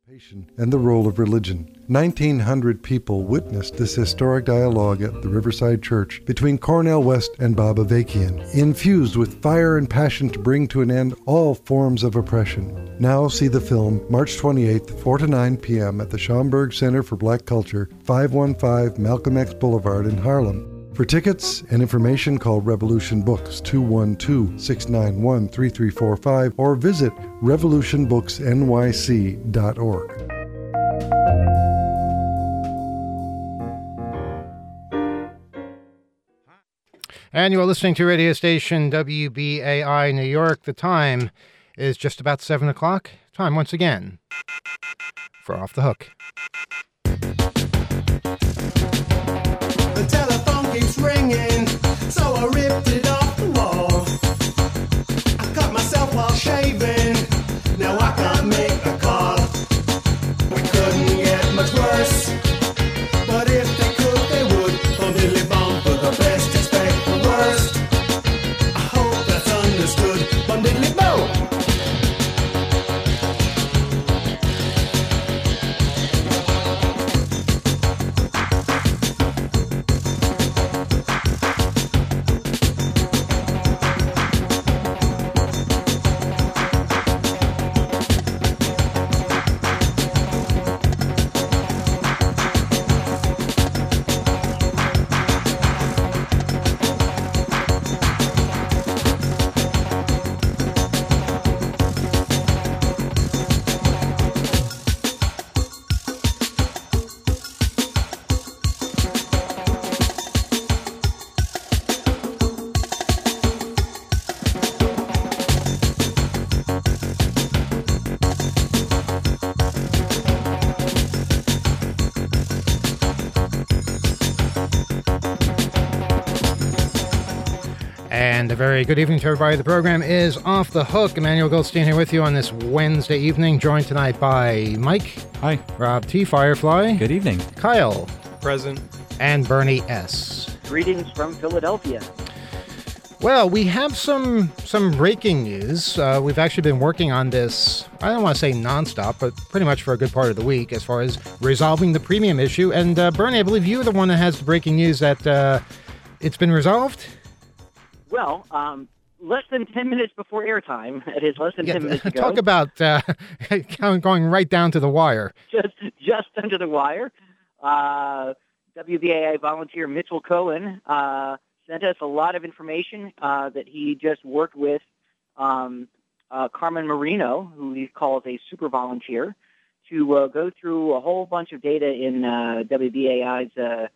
And the role of religion. 1,900 people witnessed this historic dialogue at the Riverside Church between Cornel West and Bob Avakian, infused with fire and passion to bring to an end all forms of oppression. Now see the film March 28th, 4 to 9 p.m. at the Schomburg Center for Black Culture, 515 Malcolm X Boulevard in Harlem. For tickets and information, call Revolution Books 212-691-3345 or visit revolutionbooksnyc.org. And you are listening to radio station WBAI New York. The time is just about 7 o'clock. Time once again for Off the Hook. The telephone keeps ringing, so I ripped it off the wall. I cut myself while shaving, now I can't make a call. We couldn't get much worse, but if they could, they would. Bum diddly bum, for the best, expect the worst. I hope that's understood. Bum diddly bum. And a very good evening to everybody. The program is Off the Hook. Emmanuel Goldstein here with you on this Wednesday evening, joined tonight by Mike. Hi. Rob T. Firefly. Good evening. Kyle. Present. And Bernie S. Greetings from Philadelphia. Well, we have some breaking news. We've actually been working on this, I don't want to say nonstop, but pretty much for a good part of the week as far as resolving the premium issue. And Bernie, I believe you're the one that has the breaking news that it's been resolved? Well, less than 10 minutes before airtime. It is less than 10 minutes ago. Talk about going right down to the wire. Just under the wire. WBAI volunteer Mitchell Cohen sent us a lot of information that he just worked with Carmen Marino, who he calls a super volunteer, to go through a whole bunch of data in WBAI's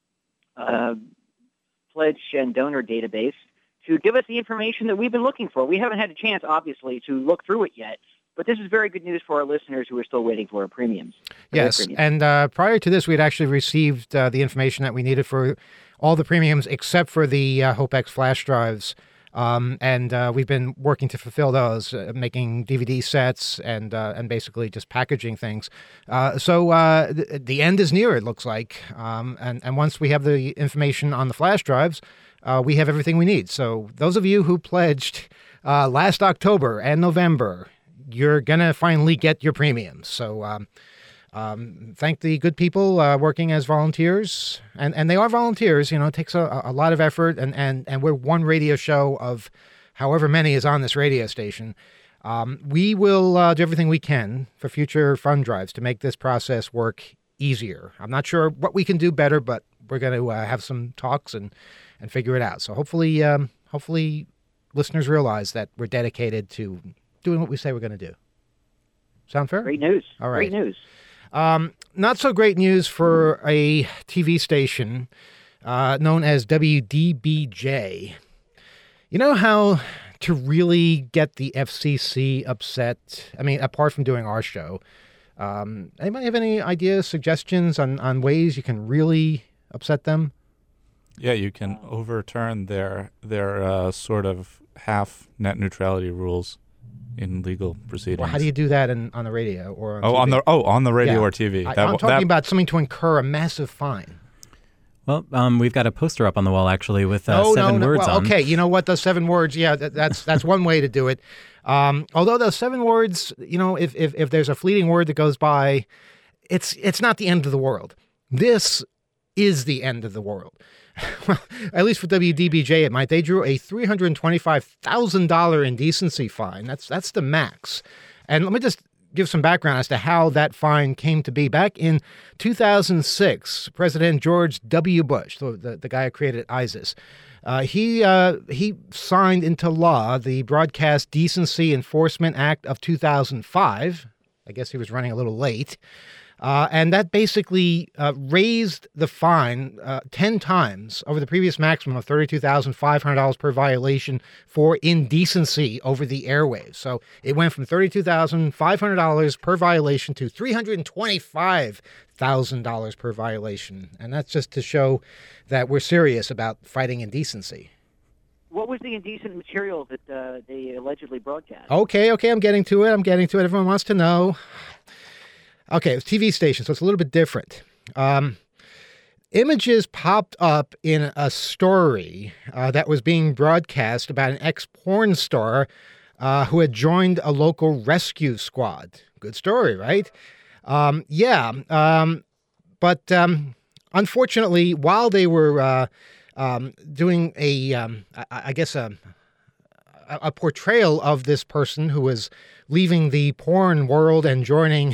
pledge and donor database to give us the information that we've been looking for. We haven't had a chance, obviously, to look through it yet, but this is very good news for our listeners who are still waiting for our premiums. Yes, and prior to this, we had actually received the information that we needed for all the premiums except for the HopeX flash drives, and we've been working to fulfill those, making DVD sets and basically just packaging things. So the end is near, it looks like, and once we have the information on the flash drives, we have everything we need. So those of you who pledged last October and November, you're going to finally get your premiums. So thank the good people working as volunteers. And they are volunteers. You know, it takes a lot of effort. And we're one radio show of however many is on this radio station. We will do everything we can for future fund drives to make this process work easier. I'm not sure what we can do better, but we're going to have some talks and figure it out. So hopefully listeners realize that we're dedicated to doing what we say we're going to do. Sound fair? Great news. All right. Great news. Not so great news for a TV station known as WDBJ. You know how to really get the FCC upset? I mean, apart from doing our show, anybody have any ideas, suggestions on ways you can really upset them? Yeah, you can overturn their sort of half net neutrality rules in legal proceedings. Well, how do you do that on the radio or on TV? On the radio or TV? I'm talking about something to incur a massive fine. Well, we've got a poster up on the wall actually with 7 words on. Okay, you know what? Those 7 words. Yeah, that's one way to do it. Although those 7 words, if there's a fleeting word that goes by, it's not the end of the world. This is the end of the world. Well, at least for WDBJ, it might. They drew a $325,000 indecency fine. That's the max. And let me just give some background as to how that fine came to be. Back in 2006, President George W. Bush, the guy who created ISIS, he signed into law the Broadcast Decency Enforcement Act of 2005. I guess he was running a little late. And that basically raised the fine 10 times over the previous maximum of $32,500 per violation for indecency over the airwaves. So it went from $32,500 per violation to $325,000 per violation. And that's just to show that we're serious about fighting indecency. What was the indecent material that they allegedly broadcast? Okay, I'm getting to it. Everyone wants to know. Okay, it was TV station, so it's a little bit different. Images popped up in a story that was being broadcast about an ex-porn star who had joined a local rescue squad. Good story, right? But unfortunately, while they were doing a portrayal of this person who was leaving the porn world and joining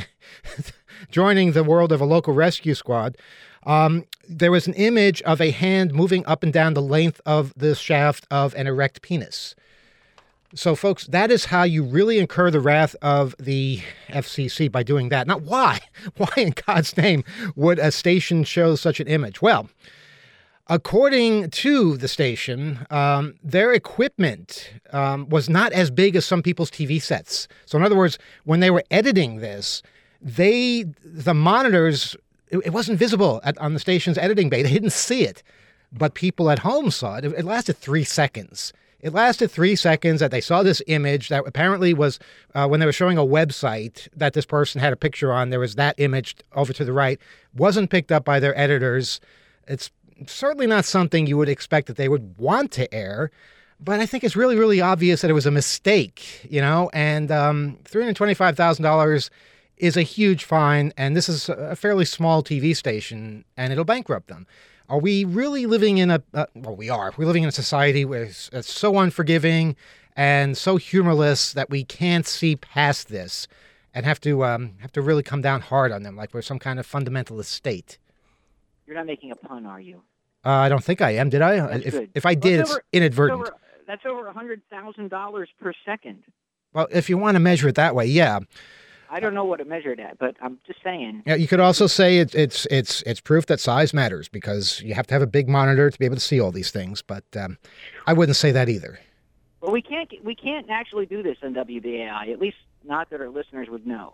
the world of a local rescue squad, there was an image of a hand moving up and down the length of the shaft of an erect penis. So, folks, that is how you really incur the wrath of the FCC, by doing that. Now, why? Why in God's name would a station show such an image? Well, according to the station, their equipment was not as big as some people's TV sets. So in other words, when they were editing this, the monitors, it wasn't visible on the station's editing bay. They didn't see it, but people at home saw it. It lasted 3 seconds. It lasted 3 seconds that they saw this image that apparently was, when they were showing a website that this person had a picture on, there was that image over to the right, wasn't picked up by their editors. It's certainly not something you would expect that they would want to air, but I think it's really, really obvious that it was a mistake, and $325,000 is a huge fine, and this is a fairly small TV station, and it'll bankrupt them. Are we really living in we are. We're living in a society where it's so unforgiving and so humorless that we can't see past this and have to really come down hard on them like we're some kind of fundamentalist state. You're not making a pun, are you? I don't think I am. Did I? If I did, it's inadvertent. That's over $100,000 per second. Well, if you want to measure it that way, yeah. I don't know what it measured at, but I'm just saying. Yeah, you could also say it's proof that size matters, because you have to have a big monitor to be able to see all these things. But I wouldn't say that either. Well, we can't actually do this on WBAI, at least not that our listeners would know.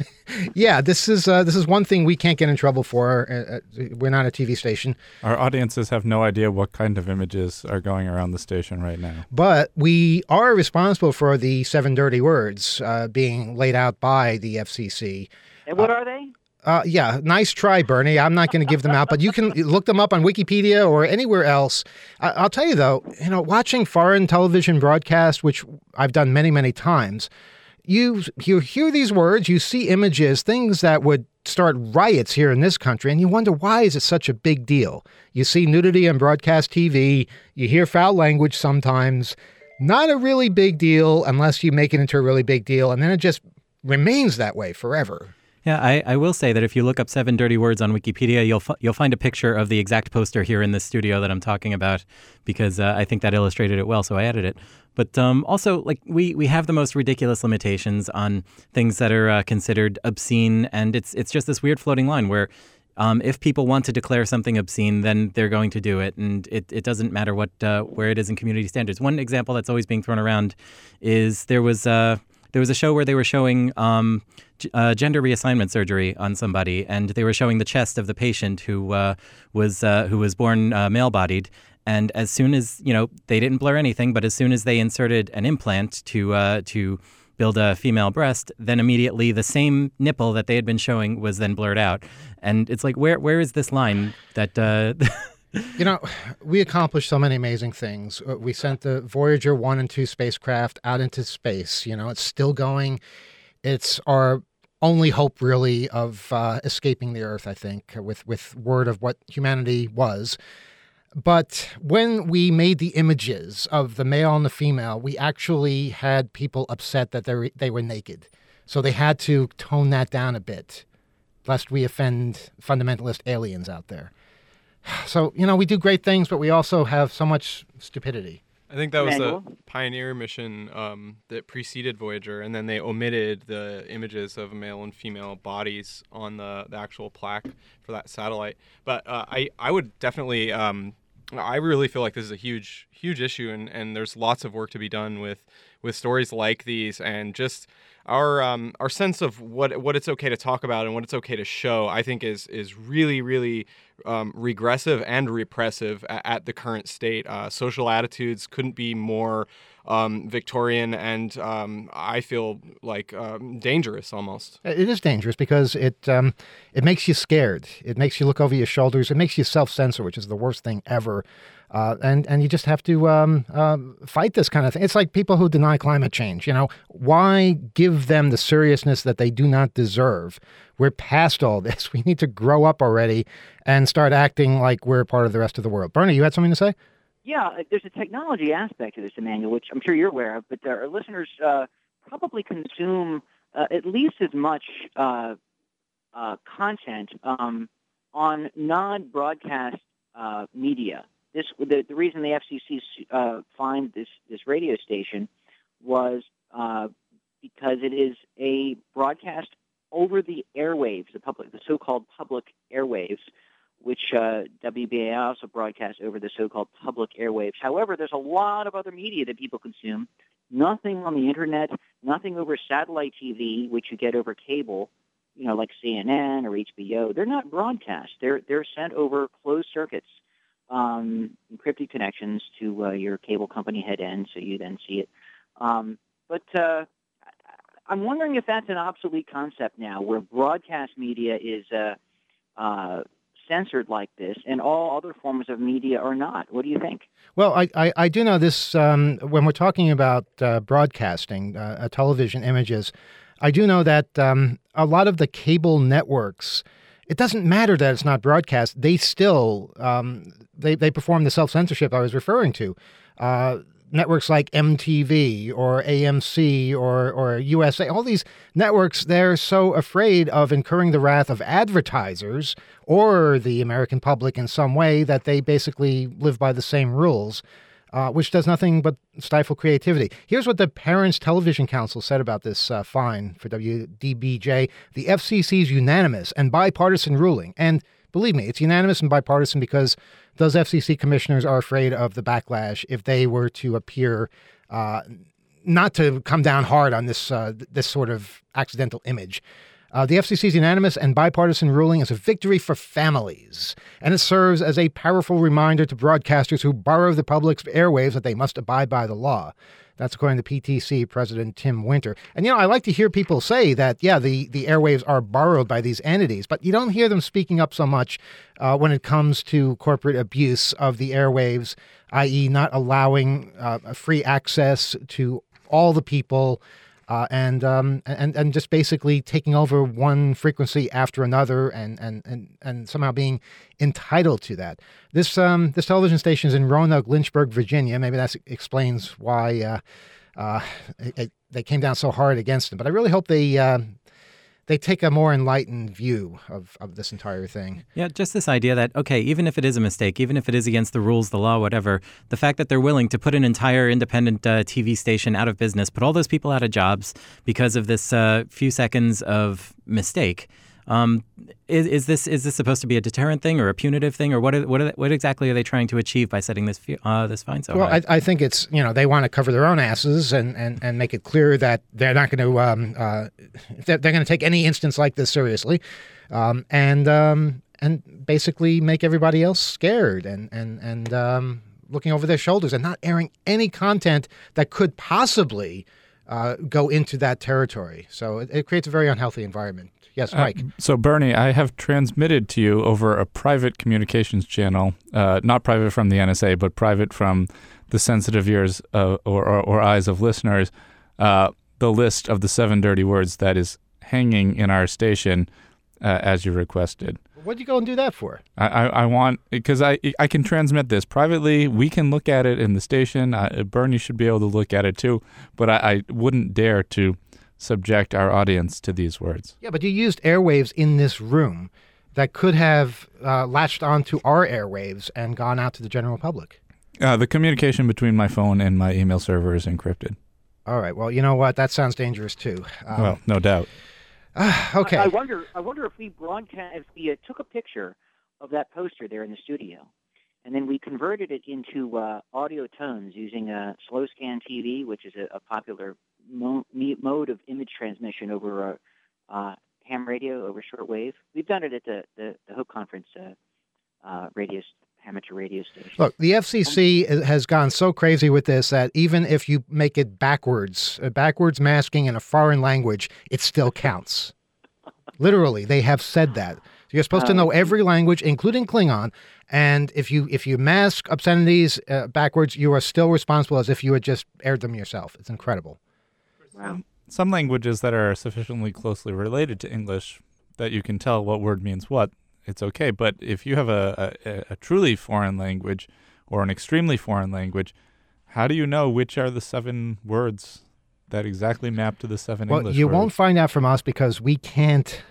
Yeah, this is one thing we can't get in trouble for. We're not a TV station. Our audiences have no idea what kind of images are going around the station right now. But we are responsible for the 7 dirty words being laid out by the FCC. And what are they? Yeah, nice try, Bernie. I'm not going to give them out, but you can look them up on Wikipedia or anywhere else. I'll tell you, though, watching foreign television broadcasts, which I've done many, many times, you hear these words, you see images, things that would start riots here in this country, and you wonder, why is it such a big deal? You see nudity on broadcast TV, you hear foul language sometimes. Not a really big deal unless you make it into a really big deal, and then it just remains that way forever. Yeah, I will say that if you look up 7 dirty words on Wikipedia, you'll find a picture of the exact poster here in this studio that I'm talking about, because I think that illustrated it well, so I added it. But also, like, we have the most ridiculous limitations on things that are considered obscene, and it's just this weird floating line where if people want to declare something obscene, then they're going to do it, and it doesn't matter where it is in community standards. One example that's always being thrown around is there was a show where they were showing gender reassignment surgery on somebody, and they were showing the chest of the patient who was born male-bodied. And as soon as they didn't blur anything, but as soon as they inserted an implant to build a female breast, then immediately the same nipple that they had been showing was then blurred out. And it's like, where is this line that You know, we accomplished so many amazing things. We sent the Voyager 1 and 2 spacecraft out into space. You know, it's still going. It's our only hope, really, of escaping the Earth, I think, with word of what humanity was. But when we made the images of the male and the female, we actually had people upset that they were naked. So they had to tone that down a bit, lest we offend fundamentalist aliens out there. So, you know, we do great things, but we also have so much stupidity. I think that was the Emmanuel? Pioneer mission that preceded Voyager, and then they omitted the images of male and female bodies on the actual plaque for that satellite. But I would definitely, I really feel like this is a huge issue, and there's lots of work to be done with stories like these, and just our sense of what it's okay to talk about and what it's okay to show, I think is really regressive and repressive at the current state. Social attitudes couldn't be more Victorian, and I feel like dangerous almost. It is dangerous because it makes you scared. It makes you look over your shoulders. It makes you self-censor, which is the worst thing ever. And you just have to fight this kind of thing. It's like people who deny climate change. You know, why give them the seriousness that they do not deserve? We're past all this. We need to grow up already and start acting like we're part of the rest of the world. Bernie, you had something to say? Yeah, there's a technology aspect to this, Emmanuel, which I'm sure you're aware of, but our listeners probably consume at least as much content on non-broadcast media. The reason the FCC fined this radio station was because it is a broadcast over the airwaves, the so-called public airwaves, which WBAI also broadcasts over the so-called public airwaves. However, there's a lot of other media that people consume. Nothing on the internet, nothing over satellite TV, which you get over cable, you know, like CNN or HBO. They're not broadcast. They're sent over closed circuits, encrypted connections to your cable company head end, so you then see it. But I'm wondering if that's an obsolete concept now, where broadcast media is censored like this, and all other forms of media are not. What do you think? Well, I do know this when we're talking about broadcasting, television images. I do know that a lot of the cable networks, it doesn't matter that it's not broadcast. They still they perform the self-censorship I was referring to. Networks like MTV or AMC or USA, all these networks, they're so afraid of incurring the wrath of advertisers or the American public in some way that they basically live by the same rules, which does nothing but stifle creativity. Here's what the Parents Television Council said about this fine for WDBJ. The FCC's unanimous and bipartisan ruling, and believe me, it's unanimous and bipartisan because those FCC commissioners are afraid of the backlash if they were to appear not to come down hard on this this sort of accidental image. The FCC's unanimous and bipartisan ruling is a victory for families, and it serves as a powerful reminder to broadcasters who borrow the public's airwaves that they must abide by the law. That's according to PTC President Tim Winter. And, you know, I like to hear people say that, yeah, the airwaves are borrowed by these entities, but you don't hear them speaking up so much when it comes to corporate abuse of the airwaves, i.e. not allowing free access to all the people and just basically taking over one frequency after another and somehow being entitled to that. This television station is in Roanoke, Lynchburg, Virginia. Maybe that explains why they came down so hard against him. But I really hope they take a more enlightened view of this entire thing. Yeah, just this idea that, okay, even if it is a mistake, even if it is against the rules, the law, whatever, the fact that they're willing to put an entire independent TV station out of business, put all those people out of jobs because of this few seconds of mistake. Is this supposed to be a deterrent thing or a punitive thing, or what exactly are they trying to achieve by setting this fine so high? Well, I think it's, you know, they want to cover their own asses and make it clear that they're not going to they're going to take any instance like this seriously, and basically make everybody else scared and looking over their shoulders and not airing any content that could possibly go into that territory. So it creates a very unhealthy environment. Yes, Mike. So, Bernie, I have transmitted to you over a private communications channel, not private from the NSA, but private from the sensitive ears or eyes of listeners, the list of the 7 dirty words that is hanging in our station as you requested. What'd you go and do that for? I want, because I can transmit this privately. We can look at it in the station. Bernie should be able to look at it too, but I wouldn't dare to subject our audience to these words. Yeah, but you used airwaves in this room that could have latched onto our airwaves and gone out to the general public. The communication between my phone and my email server is encrypted. All right. Well, you know what? That sounds dangerous too. Well, no doubt. Okay. I wonder if we took a picture of that poster there in the studio, and then we converted it into audio tones using slow scan TV, which is a popular mode of image transmission over ham radio, over shortwave. We've done it at the Hope Conference amateur radio station. Look, the FCC has gone so crazy with this that even if you make it backwards masking in a foreign language, it still counts. Literally, they have said that. So you're supposed to know every language, including Klingon, and if you mask obscenities backwards, you are still responsible as if you had just aired them yourself. It's incredible. Wow. Some languages that are sufficiently closely related to English that you can tell what word means what, it's okay. But if you have a truly foreign language or an extremely foreign language, how do you know which are the 7 words that exactly map to the 7 English words? Well, you won't find out from us because we can't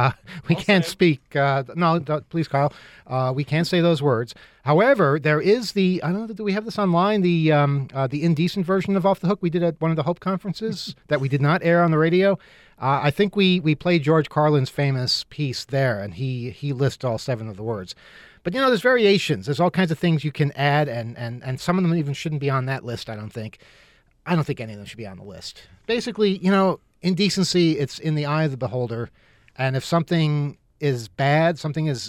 speak. No, please, Kyle. We can't say those words. However, there is I don't know, do we have this online? The indecent version of Off the Hook we did at one of the Hope conferences that we did not air on the radio. I think we played George Carlin's famous piece there, and he lists all 7 of the words. But, there's variations. There's all kinds of things you can add, and some of them even shouldn't be on that list, I don't think. I don't think any of them should be on the list. Basically, indecency, it's in the eye of the beholder. And if something is bad, something is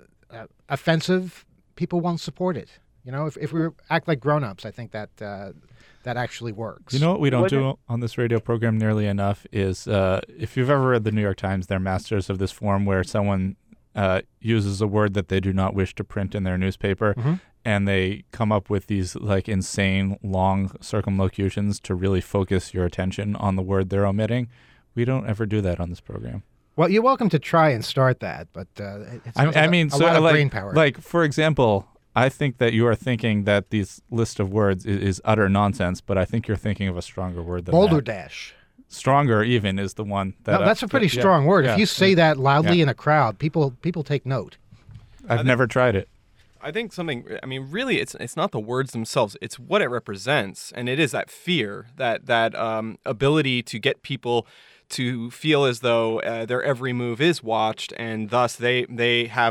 offensive, people won't support it. If we act like grown-ups, I think that actually works. You know what we don't do on this radio program nearly enough is if you've ever read the New York Times, they're masters of this form where someone uses a word that they do not wish to print in their newspaper, and they come up with these insane long circumlocutions to really focus your attention on the word they're omitting. We don't ever do that on this program. Well, you're welcome to try and start that, but it's a lot of brain power. Like, for example, I think that you are thinking that this list of words is utter nonsense, but I think you're thinking of a stronger word than Balderdash. Stronger even is the one that... No, that's a pretty strong word. If you say that loudly in a crowd, people take note. I've never tried it. I think really it's not the words themselves, it's what it represents. And it is that fear, that ability to get people to feel as though their every move is watched, and thus they have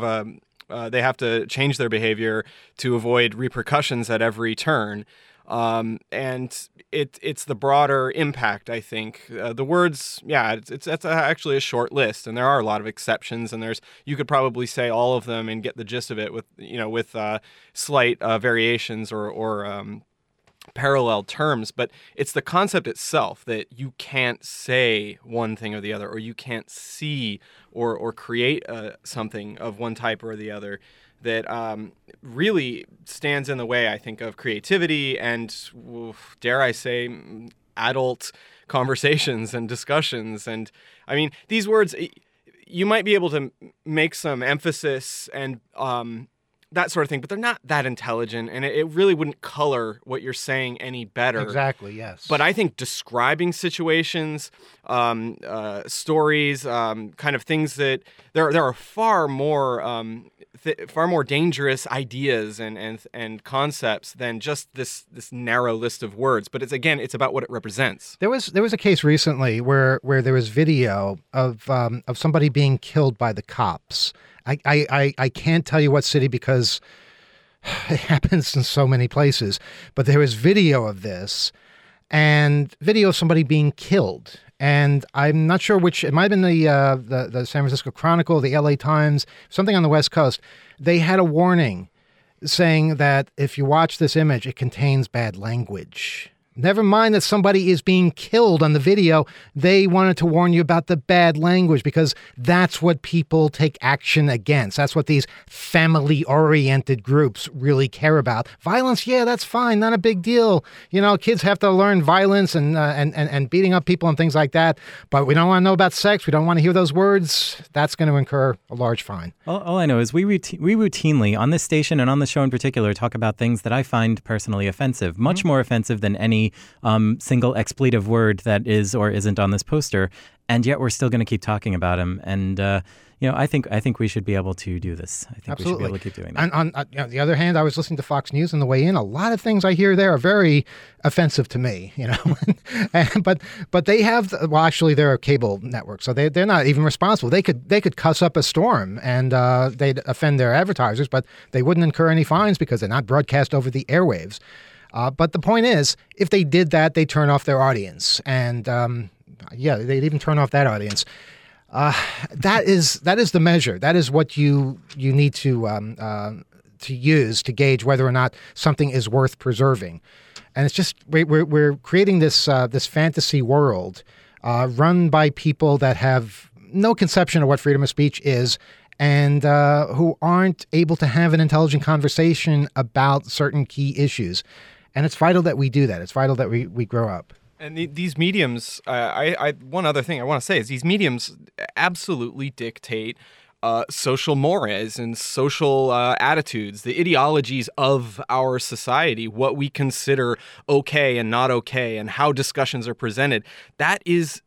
to change their behavior to avoid repercussions at every turn. And it's the broader impact, I think. The words, it's actually a short list, and there are a lot of exceptions, and you could probably say all of them and get the gist of it with slight variations or parallel terms, but it's the concept itself that you can't say one thing or the other, or you can't see or create something of one type or the other that really stands in the way, I think, of creativity and, dare I say, adult conversations and discussions. And I mean, these words, you might be able to make some emphasis and that sort of thing, but they're not that intelligent, and it really wouldn't color what you're saying any better. Exactly, yes. But I think describing situations, stories, kind of things that there are far more dangerous ideas and concepts than just this narrow list of words. But it's about what it represents. There was a case recently where there was video of somebody being killed by the cops. I can't tell you what city because it happens in so many places, but there was video of this and video of somebody being killed. And I'm not sure which, it might have been the San Francisco Chronicle, the LA Times, something on the West Coast. They had a warning saying that if you watch this image, it contains bad language. Never mind that somebody is being killed on the video. They wanted to warn you about the bad language because that's what people take action against. That's what these family-oriented groups really care about. Violence, yeah, that's fine. Not a big deal. You know, kids have to learn violence and beating up people and things like that. But we don't want to know about sex. We don't want to hear those words. That's going to incur a large fine. All I know is we routinely, on this station and on the show in particular, talk about things that I find personally offensive, much more offensive than any single expletive word that is or isn't on this poster, and yet we're still going to keep talking about him. And I think we should be able to do this. I think Absolutely. we should be able to keep doing that. And on the other hand, I was listening to Fox News on the way in. A lot of things I hear there are very offensive to me. You know, but they have actually they're a cable network, so they're not even responsible. They could cuss up a storm and they'd offend their advertisers, but they wouldn't incur any fines because they're not broadcast over the airwaves. But the point is, if they did that, they'd turn off their audience. And, they'd even turn off that audience. That is the measure. That is what you need to use to gauge whether or not something is worth preserving. And it's just, we're creating this fantasy world run by people that have no conception of what freedom of speech is, and who aren't able to have an intelligent conversation about certain key issues. And it's vital that we do that. It's vital that we grow up. And these mediums, one other thing I want to say is these mediums absolutely dictate social mores and social attitudes, the ideologies of our society, what we consider okay and not okay, and how discussions are presented. That is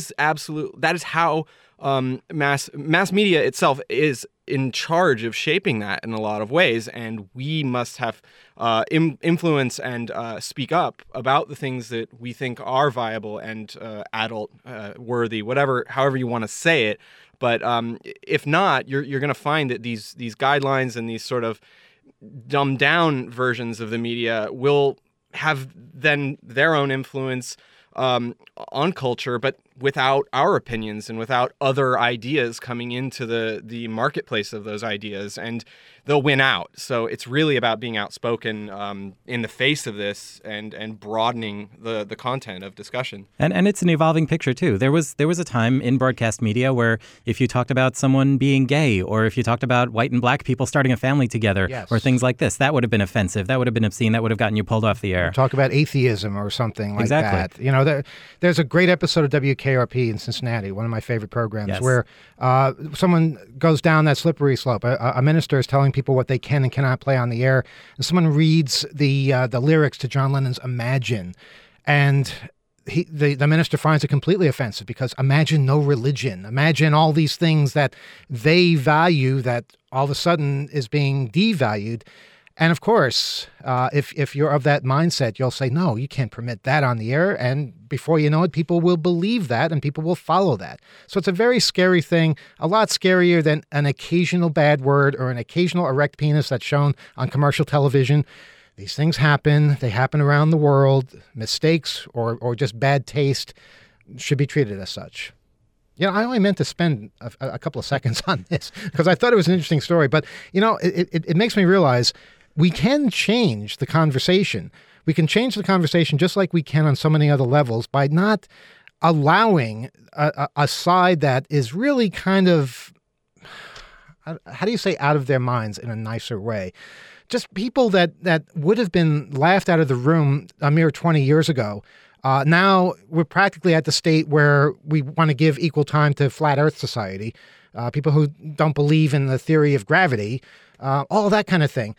how mass media itself is in charge of shaping that in a lot of ways, and we must have influence and speak up about the things that we think are viable and adult worthy, however you want to say it. But if not, you're going to find that these guidelines and these sort of dumbed down versions of the media will have then their own influence on culture, but without our opinions and without other ideas coming into the marketplace of those ideas, and they'll win out. So it's really about being outspoken in the face of this and broadening the content of discussion. And it's an evolving picture too. There was a time in broadcast media where if you talked about someone being gay, or if you talked about white and black people starting a family together, yes, or things like this, that would have been offensive. That would have been obscene. That would have gotten you pulled off the air. Talk about atheism or something like Exactly. that. You know, there's a great episode of WKRP in Cincinnati, one of my favorite programs, Yes. where someone goes down that slippery slope. A minister is telling people what they can and cannot play on the air, and someone reads the lyrics to John Lennon's Imagine, and the minister finds it completely offensive because imagine no religion, imagine all these things that they value that all of a sudden is being devalued. And of course, if you're of that mindset, you'll say, no, you can't permit that on the air. And before you know it, people will believe that and people will follow that. So it's a very scary thing, a lot scarier than an occasional bad word or an occasional erect penis that's shown on commercial television. These things happen. They happen around the world. Mistakes or just bad taste should be treated as such. You know, I only meant to spend a couple of seconds on this because I thought it was an interesting story. But, you know, it makes me realize we can change the conversation. We can change the conversation just like we can on so many other levels by not allowing a side that is really kind of, how do you say, out of their minds in a nicer way? Just people that would have been laughed out of the room a mere 20 years ago. Now we're practically at the state where we want to give equal time to Flat Earth Society, people who don't believe in the theory of gravity, all that kind of thing.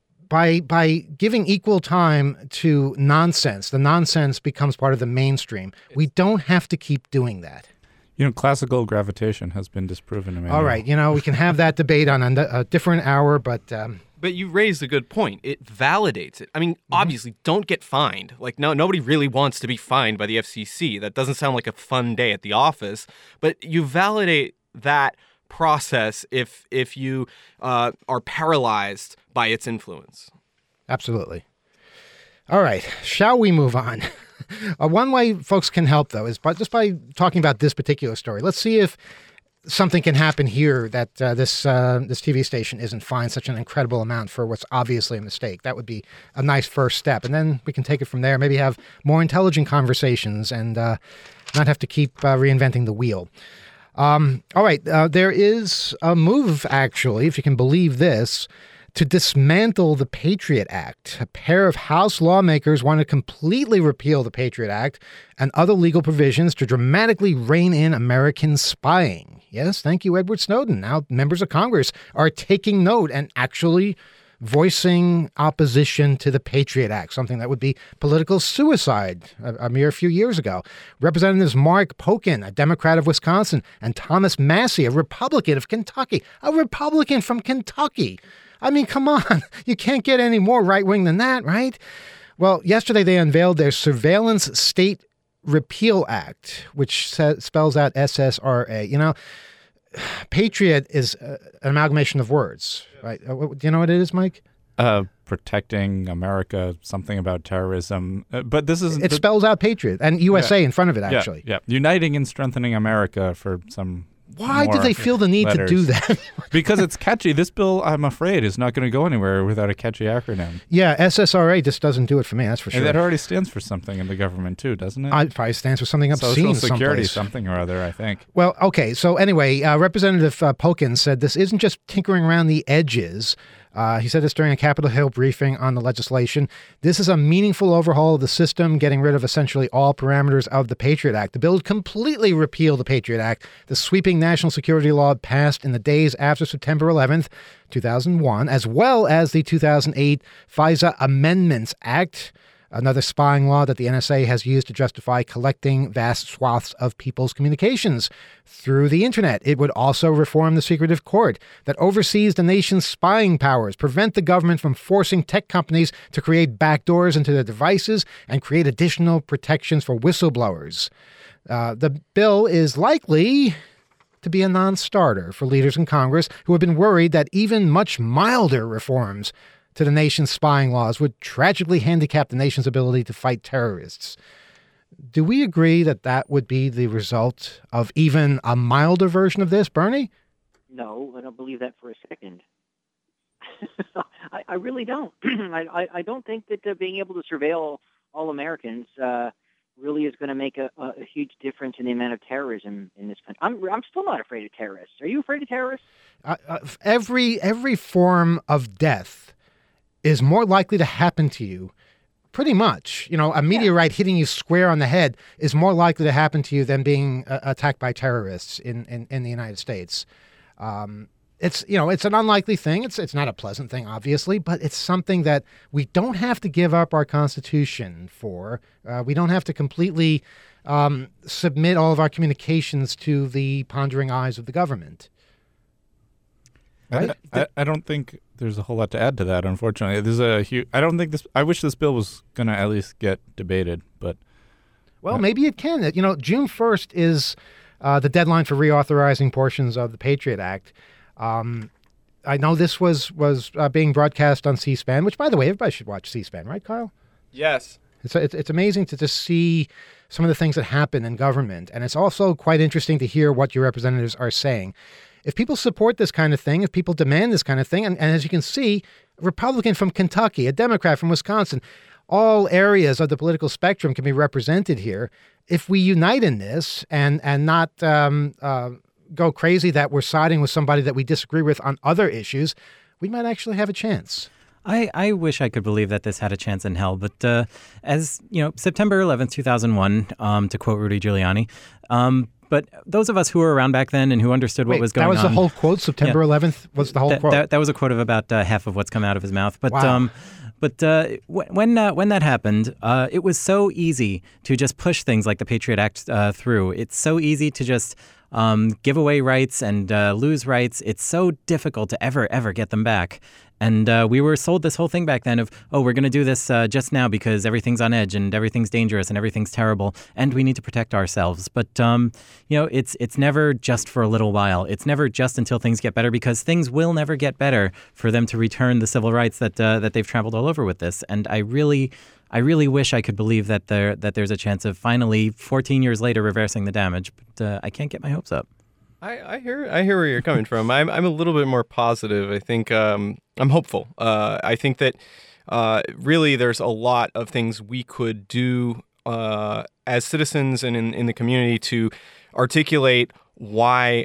By giving equal time to nonsense, the nonsense becomes part of the mainstream. We don't have to keep doing that. You know, classical gravitation has been disproven. Emmanuel. All right, you know, we can have that debate on a different hour, but you raised a good point. It validates it. I mean, obviously, don't get fined. Like, nobody really wants to be fined by the FCC. That doesn't sound like a fun day at the office. But you validate that process if you are paralyzed by its influence. Absolutely. All right, shall we move on? One way folks can help, though, is just by talking about this particular story. Let's see if something can happen here that this TV station isn't fined such an incredible amount for what's obviously a mistake. That would be a nice first step. And then we can take it from there, maybe have more intelligent conversations and not have to keep reinventing the wheel. All right. There is a move, actually, if you can believe this, to dismantle the Patriot Act. A pair of House lawmakers want to completely repeal the Patriot Act and other legal provisions to dramatically rein in American spying. Yes, thank you, Edward Snowden. Now members of Congress are taking note and actually voicing opposition to the Patriot Act, something that would be political suicide a mere few years ago. Representatives Mark Pocan, a Democrat of Wisconsin, and Thomas Massie, a Republican of Kentucky. A Republican from Kentucky. I mean, come on. You can't get any more right-wing than that, right? Well, yesterday they unveiled their Surveillance State Repeal Act, which spells out SSRA. You know, Patriot is an amalgamation of words, right? Do you know what it is, Mike? Protecting America, something about terrorism. But this is... It spells out Patriot and USA in front of it, actually. Yeah. Uniting and strengthening America for some... Why did they feel the need to do that? Because it's catchy. This bill, I'm afraid, is not going to go anywhere without a catchy acronym. Yeah, SSRA just doesn't do it for me, that's for sure. And that already stands for something in the government, too, doesn't it? It probably stands for something obscene Social Security, someplace. something or other, I think. Well, okay, so anyway, Representative Pocan said this isn't just tinkering around the edges. He said this during a Capitol Hill briefing on the legislation. This is a meaningful overhaul of the system, getting rid of essentially all parameters of the Patriot Act. The bill would completely repeal the Patriot Act, the sweeping national security law passed in the days after September 11th, 2001, as well as the 2008 FISA Amendments Act, another spying law that the NSA has used to justify collecting vast swaths of people's communications through the internet. It would also reform the secretive court that oversees the nation's spying powers, prevent the government from forcing tech companies to create backdoors into their devices, and create additional protections for whistleblowers. The bill is likely to be a non-starter for leaders in Congress who have been worried that even much milder reforms to the nation's spying laws would tragically handicap the nation's ability to fight terrorists. Do we agree that that would be the result of even a milder version of this, Bernie? No, I don't believe that for a second. I really don't. I don't think that being able to surveil all Americans really is going to make a huge difference in the amount of terrorism in this country. I'm still not afraid of terrorists. Are you afraid of terrorists? Every form of death is more likely to happen to you, pretty much. You know, a meteorite hitting you square on the head is more likely to happen to you than being attacked by terrorists in the United States. It's an unlikely thing. It's not a pleasant thing, obviously, but it's something that we don't have to give up our Constitution for. We don't have to completely submit all of our communications to the pondering eyes of the government. Right? I don't think there's a whole lot to add to that, unfortunately. There's a huge... I wish this bill was going to at least get debated, but... Well, maybe it can. You know, June 1st is the deadline for reauthorizing portions of the Patriot Act. I know this was being broadcast on C-SPAN, which, by the way, everybody should watch C-SPAN, right, Kyle? Yes. It's amazing to just see some of the things that happen in government, and it's also quite interesting to hear what your representatives are saying. If people support this kind of thing, if people demand this kind of thing, and as you can see, a Republican from Kentucky, a Democrat from Wisconsin, all areas of the political spectrum can be represented here. If we unite in this and not go crazy that we're siding with somebody that we disagree with on other issues, we might actually have a chance. I wish I could believe that this had a chance in hell, but as you know, September 11th, 2001, to quote Rudy Giuliani, but those of us who were around back then and who understood what was going on... That was the whole quote? September 11th was the whole quote? That was a quote of about half of what's come out of his mouth. But wow. When that happened, it was so easy to just push things like the Patriot Act through. It's so easy to just give away rights and lose rights. It's so difficult to ever get them back. And we were sold this whole thing back then of, we're going to do this just now because everything's on edge and everything's dangerous and everything's terrible and we need to protect ourselves. But, it's never just for a little while. It's never just until things get better, because things will never get better for them to return the civil rights that they've trampled all over with this. And I really wish I could believe that there's a chance of finally, 14 years later, reversing the damage. But I can't get my hopes up. I hear where you're coming from. I'm a little bit more positive. I think I'm hopeful. I think that really there's a lot of things we could do as citizens and in the community to articulate why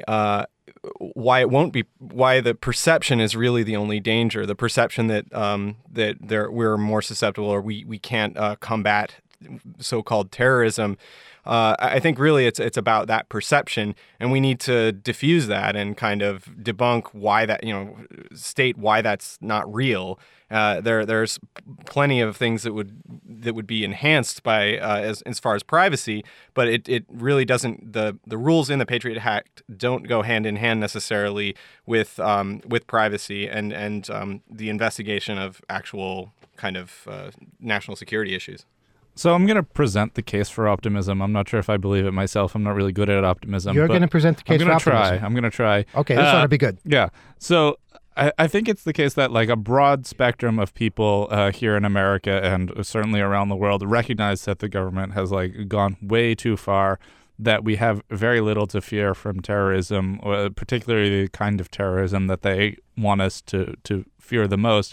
it won't be, why the perception is really the only danger. The perception that we're more susceptible, or we can't combat so-called terrorism. I think really it's about that perception, and we need to diffuse that and kind of debunk why that, state why that's not real. There's plenty of things that would be enhanced by as far as privacy, but it really doesn't. The rules in the Patriot Act don't go hand in hand necessarily with privacy and the investigation of actual kind of national security issues. So I'm going to present the case for optimism. I'm not sure if I believe it myself. I'm not really good at optimism. You're going to present the case for optimism. I'm going to try. Okay, this ought to be good. Yeah. So I think it's the case that like a broad spectrum of people here in America and certainly around the world recognize that the government has like gone way too far, that we have very little to fear from terrorism, particularly the kind of terrorism that they want us to fear the most.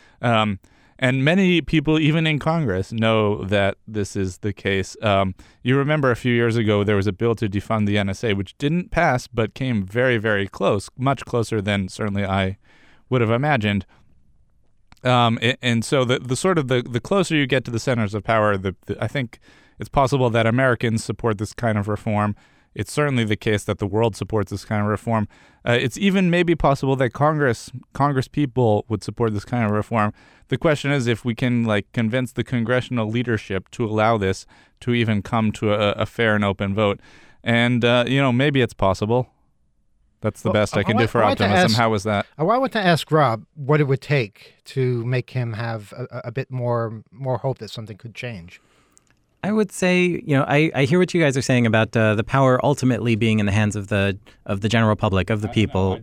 And many people, even in Congress, know that this is the case. You remember a few years ago, there was a bill to defund the NSA, which didn't pass, but came very, very close, much closer than certainly I would have imagined. And so the sort of the closer you get to the centers of power, I think it's possible that Americans support this kind of reform. It's certainly the case that the world supports this kind of reform. It's even maybe possible that Congress people would support this kind of reform. The question is if we can like convince the congressional leadership to allow this to even come to a fair and open vote. And, maybe it's possible. That's the best I can do for optimism. How was that? I want to ask Rob what it would take to make him have a bit more hope that something could change. I would say, I hear what you guys are saying about the power ultimately being in the hands of the general public, of the people.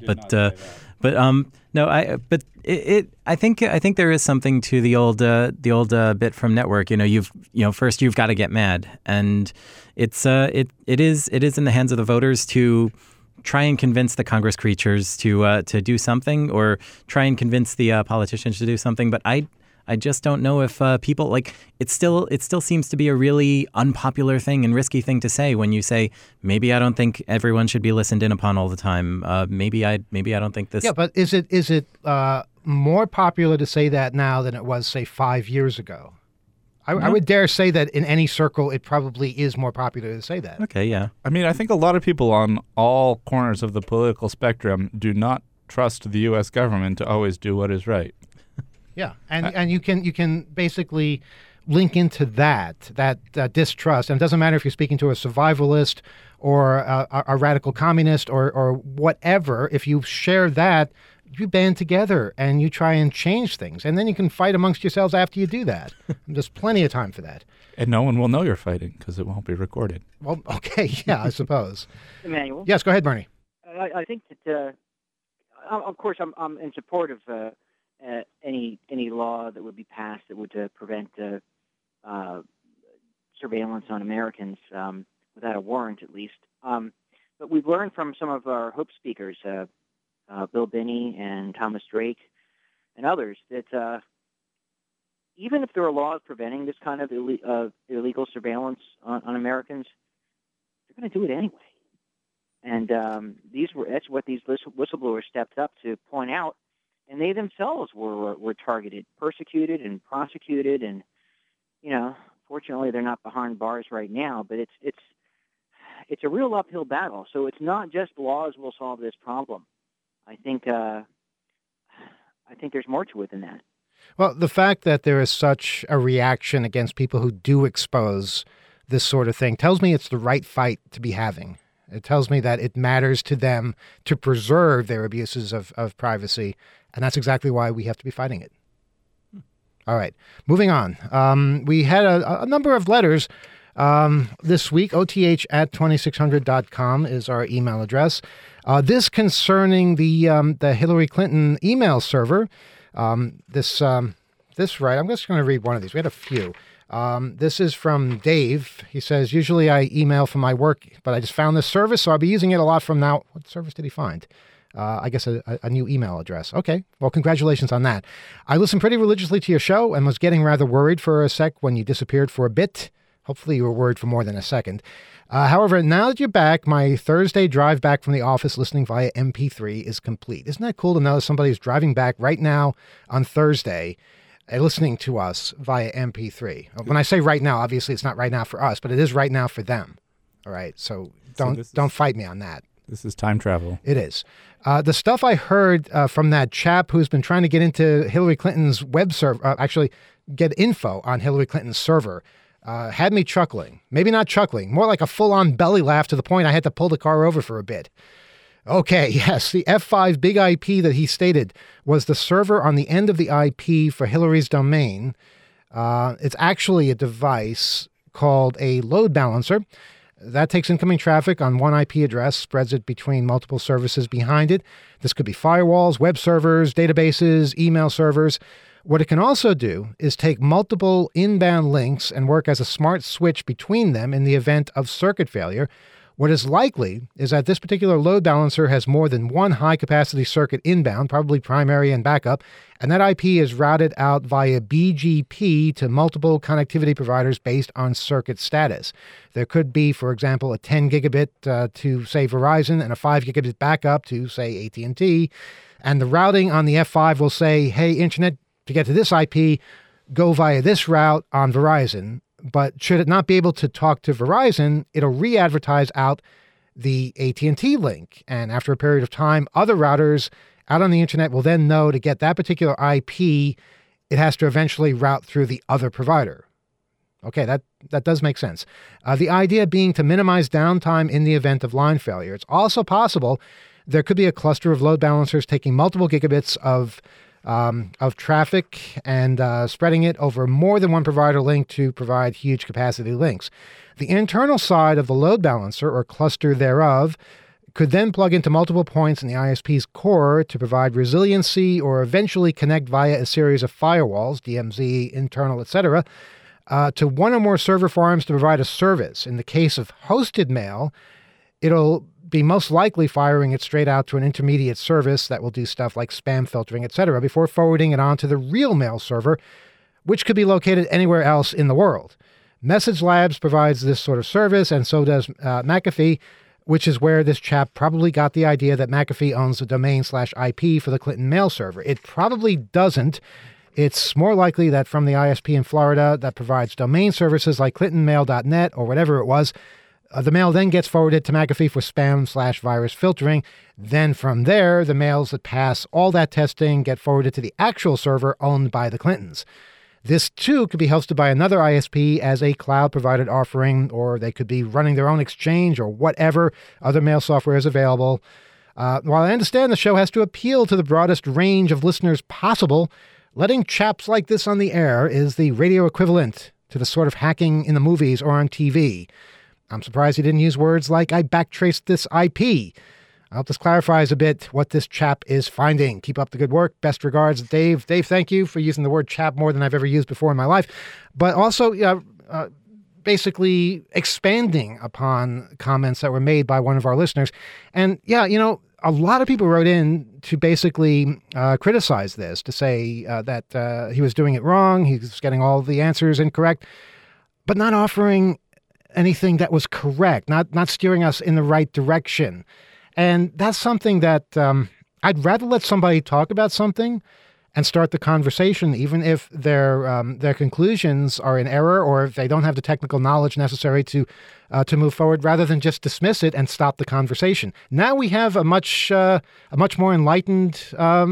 I think there is something to the old bit from Network. First you've got to get mad, and it is in the hands of the voters to try and convince the Congress creatures to do something, or try and convince the politicians to do something. But I just don't know if people like it still seems to be a really unpopular thing and risky thing to say when you say maybe I don't think everyone should be listened in upon all the time. Maybe I don't think this. Yeah, but is it more popular to say that now than it was, say, 5 years ago? I would dare say that in any circle, it probably is more popular to say that. Okay, yeah. I mean, I think a lot of people on all corners of the political spectrum do not trust the U.S. government to always do what is right. Yeah, and you can basically link into that distrust, and it doesn't matter if you're speaking to a survivalist or a radical communist or whatever. If you share that, you band together and you try and change things, and then you can fight amongst yourselves after you do that. There's plenty of time for that. And no one will know you're fighting because it won't be recorded. Well, okay, yeah, I suppose. Emmanuel? Yes, go ahead, Bernie. I think that, of course, I'm in support of any law that would be passed that would prevent surveillance on Americans without a warrant, at least. But we've learned from some of our Hope speakers, Bill Binney and Thomas Drake and others, that even if there are laws preventing this kind of illegal surveillance on Americans, they're going to do it anyway. And that's what these whistleblowers stepped up to point out. And they themselves were targeted, persecuted, and prosecuted. And, fortunately, they're not behind bars right now. But it's a real uphill battle. So it's not just laws will solve this problem. I think there's more to it than that. Well, the fact that there is such a reaction against people who do expose this sort of thing tells me it's the right fight to be having. It tells me that it matters to them to preserve their abuses of privacy, and that's exactly why we have to be fighting it. All right, moving on. We had a number of letters this week. OTH@2600.com is our email address. This concerning the Hillary Clinton email server. This right. I'm just going to read one of these. We had a few. This is from Dave. He says, usually I email from my work, but I just found this service, so I'll be using it a lot from now. What service did he find? I guess a new email address. Okay, well, congratulations on that. I listened pretty religiously to your show and was getting rather worried for a sec when you disappeared for a bit. Hopefully you were worried for more than a second. However, now that you're back, my Thursday drive back from the office listening via MP3 is complete. Isn't that cool to know somebody's driving back right now on Thursday listening to us via MP3? When I say right now, obviously it's not right now for us, but it is right now for them. All right, so don't fight me on that. This is time travel. It is. The stuff I heard from that chap who's been trying to get into Hillary Clinton's web server, actually get info on Hillary Clinton's server, had me chuckling. Maybe not chuckling, more like a full-on belly laugh to the point I had to pull the car over for a bit. Okay, yes, the F5 big IP that he stated was the server on the end of the IP for Hillary's domain. It's actually a device called a load balancer. That takes incoming traffic on one IP address, spreads it between multiple services behind it. This could be firewalls, web servers, databases, email servers. What it can also do is take multiple inbound links and work as a smart switch between them in the event of circuit failure. What is likely is that this particular load balancer has more than one high-capacity circuit inbound, probably primary and backup, and that IP is routed out via BGP to multiple connectivity providers based on circuit status. There could be, for example, a 10 gigabit to, say, Verizon and a 5 gigabit backup to, say, AT&T, and the routing on the F5 will say, hey, Internet, to get to this IP, go via this route on Verizon. But should it not be able to talk to Verizon, it'll re-advertise out the AT&T link. And after a period of time, other routers out on the internet will then know to get that particular IP, it has to eventually route through the other provider. Okay, that does make sense. The idea being to minimize downtime in the event of line failure. It's also possible there could be a cluster of load balancers taking multiple gigabits of traffic and spreading it over more than one provider link to provide huge capacity links. The internal side of the load balancer or cluster thereof could then plug into multiple points in the ISP's core to provide resiliency or eventually connect via a series of firewalls, DMZ, internal, etc., to one or more server farms to provide a service. In the case of hosted mail, it'll be most likely firing it straight out to an intermediate service that will do stuff like spam filtering, etc., before forwarding it on to the real mail server, which could be located anywhere else in the world. Message Labs provides this sort of service, and so does McAfee, which is where this chap probably got the idea that McAfee owns the domain/IP for the Clinton mail server. It probably doesn't. It's more likely that from the ISP in Florida that provides domain services like clintonmail.net or whatever it was, the mail then gets forwarded to McAfee for spam/virus filtering. Then from there, the mails that pass all that testing get forwarded to the actual server owned by the Clintons. This, too, could be hosted by another ISP as a cloud-provided offering, or they could be running their own exchange or whatever other mail software is available. While I understand the show has to appeal to the broadest range of listeners possible, letting chaps like this on the air is the radio equivalent to the sort of hacking in the movies or on TV. I'm surprised he didn't use words like, I backtraced this IP. I hope this clarifies a bit what this chap is finding. Keep up the good work. Best regards, Dave. Dave, thank you for using the word chap more than I've ever used before in my life. But also basically expanding upon comments that were made by one of our listeners. And yeah, you know, a lot of people wrote in to basically criticize this, to say that he was doing it wrong, he was getting all the answers incorrect, but not offering anything that was correct, not steering us in the right direction. And that's something that I'd rather let somebody talk about something and start the conversation, even if their conclusions are in error or if they don't have the technical knowledge necessary to move forward, rather than just dismiss it and stop the conversation. Now we have a much more enlightened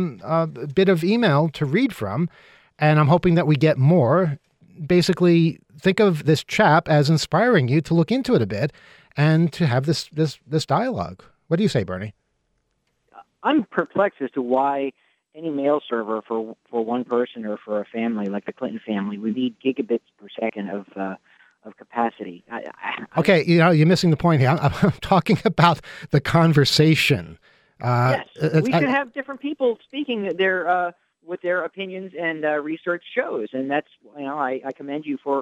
bit of email to read from, and I'm hoping that we get more. Basically, think of this chap as inspiring you to look into it a bit and to have this dialogue. What do you say, Bernie? I'm perplexed as to why any mail server for one person or for a family like the Clinton family would need gigabits per second of capacity. Okay, you know, you're missing the point here. I'm talking about the conversation. Yes, we should have different people speaking with their opinions and research shows, and that's, you know, I commend you for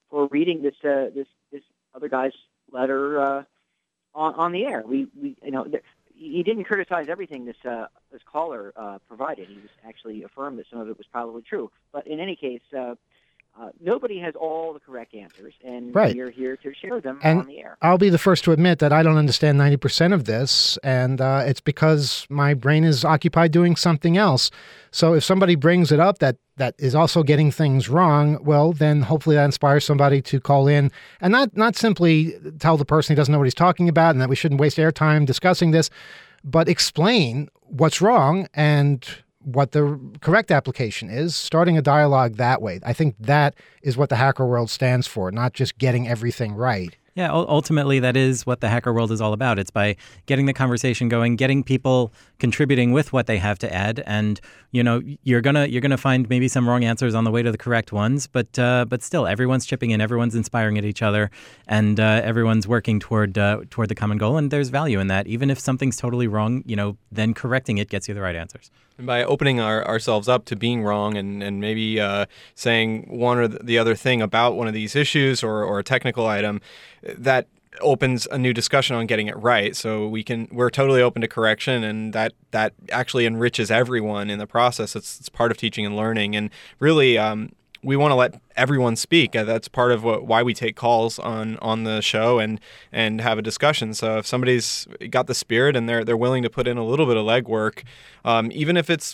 reading this other guy's letter on the air. He didn't criticize everything this caller provided. He just actually affirmed that some of it was probably true. But in any case, nobody has all the correct answers, and Right. we're here to share them And on the air. I'll be the first to admit that I don't understand 90% of this, and it's because my brain is occupied doing something else. So if somebody brings it up that is also getting things wrong, well, then hopefully that inspires somebody to call in and not simply tell the person he doesn't know what he's talking about and that we shouldn't waste airtime discussing this, but explain what's wrong and what the correct application is, starting a dialogue that way. I think that is what the hacker world stands for, not just getting everything right. Yeah, ultimately, that is what the hacker world is all about. It's by getting the conversation going, getting people contributing with what they have to add, and you're gonna find maybe some wrong answers on the way to the correct ones, but still, everyone's chipping in, everyone's inspiring at each other, and everyone's working toward the common goal. And there's value in that, even if something's totally wrong. Then correcting it gets you the right answers. And by opening ourselves up to being wrong and maybe saying one or the other thing about one of these issues or a technical item, that opens a new discussion on getting it right. So we're totally open to correction, and that actually enriches everyone in the process. It's part of teaching and learning, and really we want to let everyone speak. That's part of why we take calls on the show and have a discussion. So if somebody's got the spirit and they're willing to put in a little bit of legwork, even if it's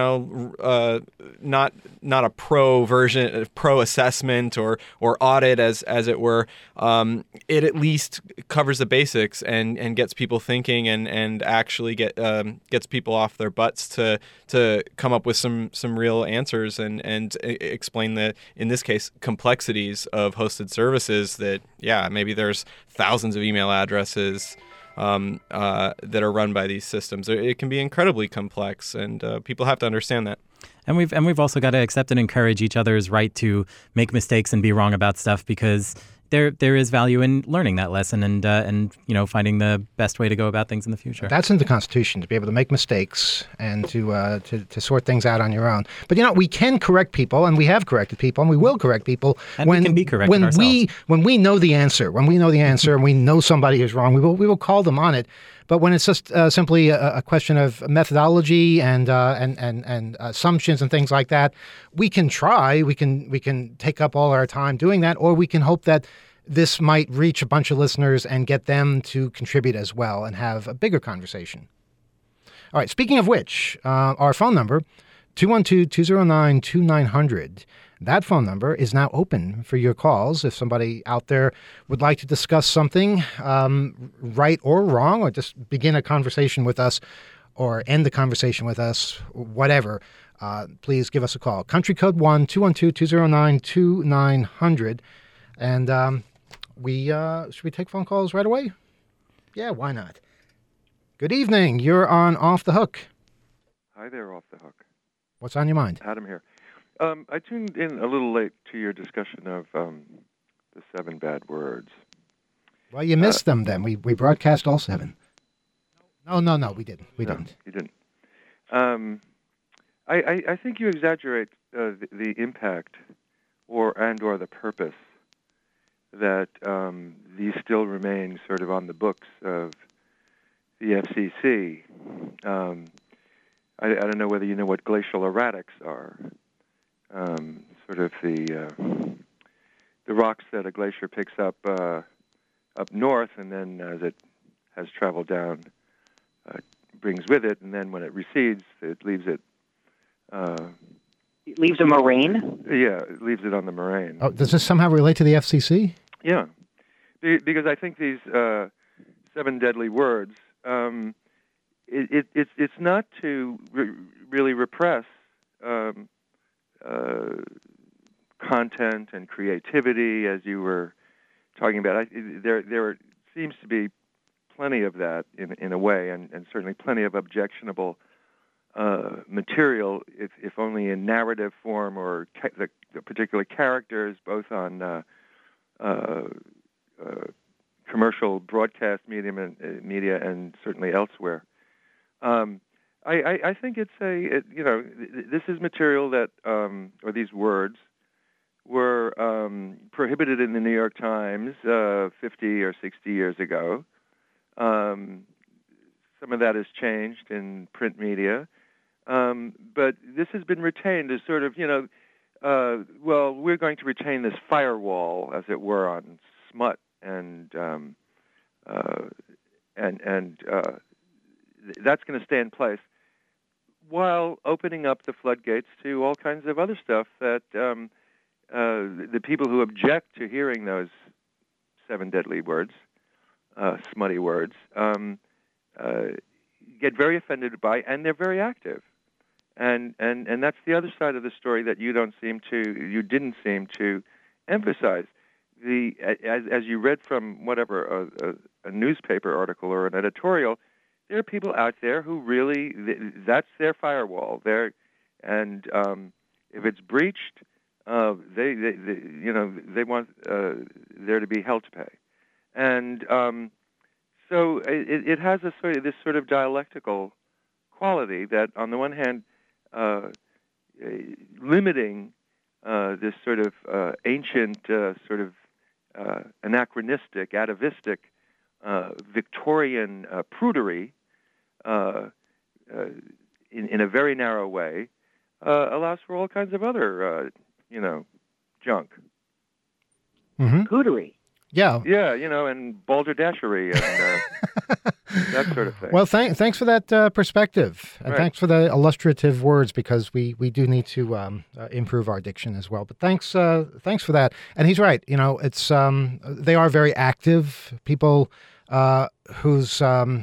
not a pro assessment or audit as it were, it at least covers the basics and gets people thinking and actually gets people off their butts to come up with some real answers and explain in this case, complexities of hosted services that, maybe there's thousands of email addresses that are run by these systems. It can be incredibly complex, and people have to understand that. And we've also got to accept and encourage each other's right to make mistakes and be wrong about stuff, because there is value in learning that lesson and finding the best way to go about things in the future. That's in the Constitution, to be able to make mistakes and to sort things out on your own. But we can correct people, and we have corrected people, and we will correct people and we can be corrected ourselves. When we know the answer, and we know somebody is wrong, we will call them on it. But when it's just simply a question of methodology and assumptions and things like that, we can try. We can take up all our time doing that, or we can hope that this might reach a bunch of listeners and get them to contribute as well and have a bigger conversation. All right. Speaking of which, our phone number, 212-209-2900. That phone number is now open for your calls. If somebody out there would like to discuss something, right or wrong, or just begin a conversation with us or end the conversation with us, whatever, please give us a call. Country code 1-212-209-2900. And should we take phone calls right away? Yeah, why not? Good evening. You're on Off the Hook. Hi there, Off the Hook. What's on your mind? Adam here. I tuned in a little late to your discussion of the 7 bad words. Well, you missed them then. We broadcast all 7. No, we didn't. We didn't. You didn't. I think you exaggerate the impact or the purpose that these still remain sort of on the books of the FCC. I don't know whether you know what glacial erratics are. Sort of the rocks that a glacier picks up north, and then as it has traveled down, brings with it, and then when it recedes, it leaves it. It leaves a moraine? Yeah, it leaves it on the moraine. Oh, does this somehow relate to the FCC? Yeah, because I think these 7 deadly words, it's not to really repress content and creativity, as you were talking about. There seems to be plenty of that in a way, and certainly plenty of objectionable material, if only in narrative form or the particular characters, both on commercial broadcast media and certainly elsewhere. I think this is material that, or these words, were prohibited in the New York Times 50 or 60 years ago. Some of that has changed in print media. But this has been retained as sort of, well, we're going to retain this firewall, as it were, on smut and that's going to stay in place, while opening up the floodgates to all kinds of other stuff that the people who object to hearing those 7 deadly words, smutty words, get very offended by, and they're very active. And that's the other side of the story that you didn't seem to emphasize. As you read from whatever a newspaper article or an editorial, there are people out there who really that's their firewall. And if it's breached, they want there to be hell to pay. And so it has this sort of dialectical quality that, on the one hand, limiting this sort of ancient, sort of anachronistic, atavistic, Victorian prudery in a very narrow way allows for all kinds of other, junk. Mm-hmm. Prudery. Yeah. Yeah, and balderdashery and that sort of thing. Well, thanks for that perspective, and thanks for the illustrative words, because we do need to improve our diction as well. But thanks for that. And he's right. It's they are very active people whose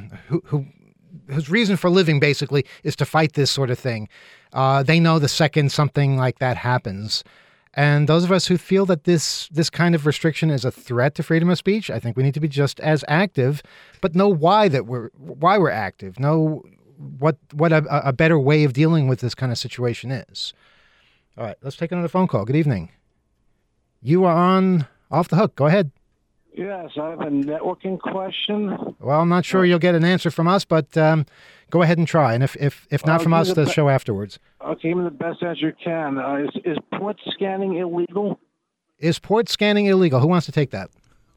reason for living basically is to fight this sort of thing. They know the second something like that happens. And those of us who feel that this kind of restriction is a threat to freedom of speech, I think we need to be just as active, but know why we're active. Know what a better way of dealing with this kind of situation is. All right, let's take another phone call. Good evening. You are on Off the Hook. Go ahead. Yes, I have a networking question. Well, I'm not sure you'll get an answer from us, but go ahead and try. And if not from us, the show afterwards. Okay, give me the best answer you can. Is port scanning illegal? Is port scanning illegal? Who wants to take that?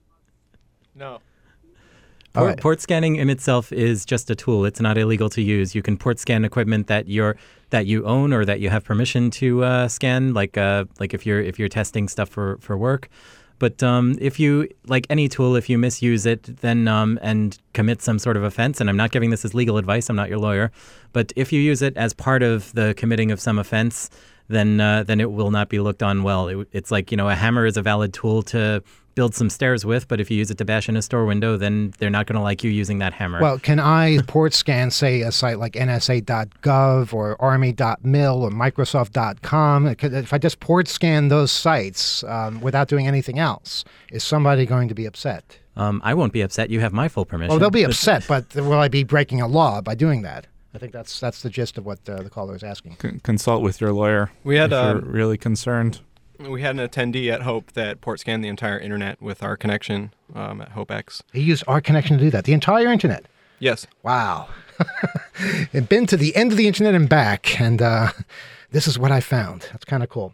No. Port scanning in itself is just a tool. It's not illegal to use. You can port scan equipment that you own or that you have permission to scan, like if you're testing stuff for work. But if you, like any tool, if you misuse it, then and commit some sort of offense, and I'm not giving this as legal advice, I'm not your lawyer, but if you use it as part of the committing of some offense, then it will not be looked on well. It's like, a hammer is a valid tool to build some stairs with, but if you use it to bash in a store window, then they're not going to like you using that hammer. Well, can I port scan, say, a site like NSA.gov or Army.mil or Microsoft.com? If I just port scan those sites without doing anything else, is somebody going to be upset? I won't be upset. You have my full permission. Well, they'll be upset, but will I be breaking a law by doing that? I think that's the gist of what the caller is asking. Consult with your lawyer if you're really concerned. We had an attendee at Hope that port scanned the entire internet with our connection at HopeX. He used our connection to do that? The entire internet? Yes. Wow. I've been to the end of the internet and back, and this is what I found. That's kind of cool.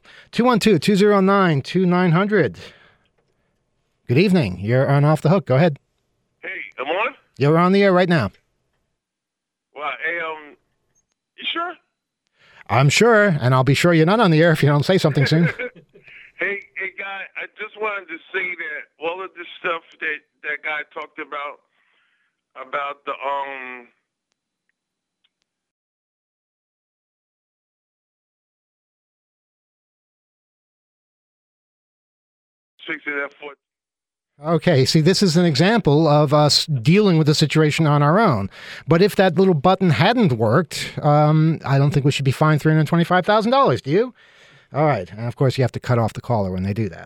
212-209-2900. Good evening. You're on Off the Hook. Go ahead. Hey, I'm on? You're on the air right now. Well, hey, you sure? I'm sure, and I'll be sure you're not on the air if you don't say something soon. Hey, guy, I just wanted to say that all of the stuff that guy talked about the fixing that foot. Okay, see, this is an example of us dealing with the situation on our own. But if that little button hadn't worked, I don't think we should be fined $325,000, do you? All right, and of course you have to cut off the caller when they do that.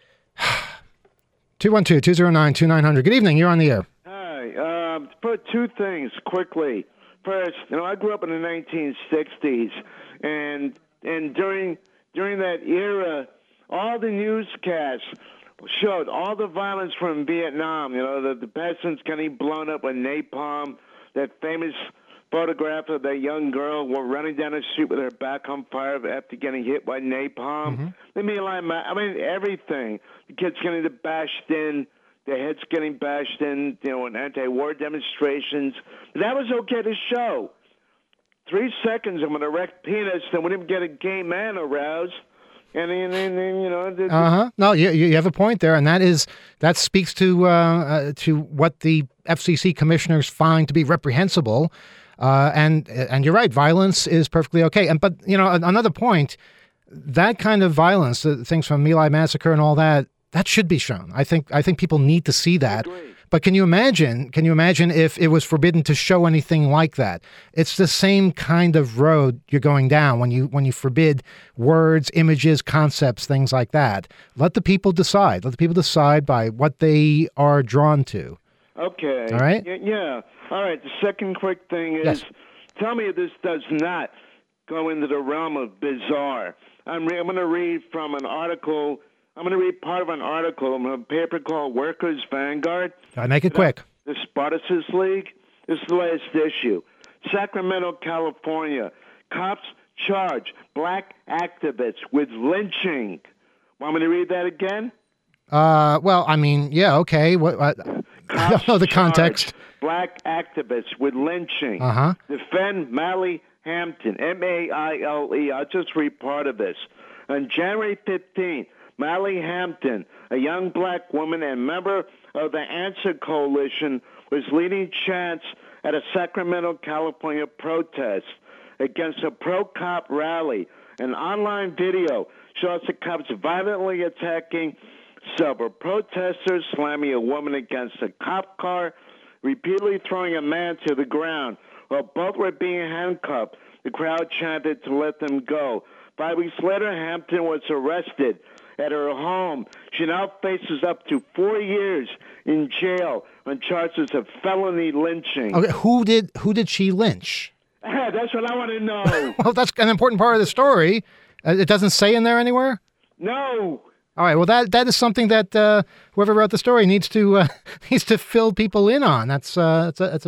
212-209-2900. Good evening, you're on the air. Hi, put two things quickly. First, I grew up in the 1960s, and during that era, all the newscasts showed all the violence from Vietnam. The peasants getting blown up with napalm, that famous photograph of that young girl running down the street with her back on fire after getting hit by napalm. Everything. The kids getting bashed in, their heads getting bashed in, in anti-war demonstrations. That was okay to show. 3 seconds of an erect penis, then we didn't get a gay man aroused. And No, you have a point there, and that speaks to what the FCC commissioners find to be reprehensible. And you're right, violence is perfectly okay. But another point, that kind of violence, the things from My Lai massacre and all that should be shown. I think people need to see that. But can you imagine if it was forbidden to show anything like that? It's the same kind of road you're going down when you forbid words, images, concepts, things like that. Let the people decide. Let the people decide by what they are drawn to. Okay. All right? Yeah. All right. The second quick thing is, yes. Tell me if this does not go into the realm of bizarre. I'm going to read from an article. I'm going to read part of an article from a paper called Workers' Vanguard. I make it quick. The Spartacus League. This is the latest issue. Sacramento, California. Cops charge black activists with lynching. Want me to read that again? Yeah, okay. What? I don't know the context. Black activists with lynching. Defend Mally Hampton, M-A-I-L-E. I'll just read part of this. On January 15th, Mally Hampton, a young black woman and member of the Answer Coalition, was leading chants at a Sacramento, California protest against a pro-cop rally. An online video shows the cops violently attacking several protesters, slamming a woman against a cop car, repeatedly throwing a man to the ground. While both were being handcuffed, the crowd chanted to let them go. 5 weeks later, Hampton was arrested at her home. She now faces up to 4 years in jail on charges of felony lynching. Okay, who did she lynch? That's what I want to know. Well, that's an important part of the story. It doesn't say in there anywhere? No. All right. Well, that is something that whoever wrote the story needs to fill people in on. That's a